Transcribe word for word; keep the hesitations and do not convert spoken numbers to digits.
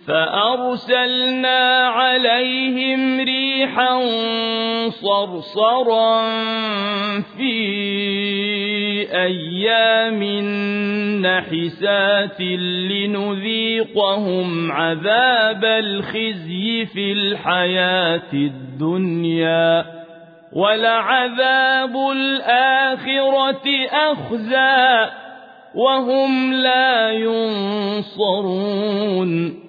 فأرسلنا عليهم ريحا صرصرا في أيام نحسات لنذيقهم عذاب الخزي في الحياة الدنيا ولعذاب الآخرة أخزى وهم لا ينصرون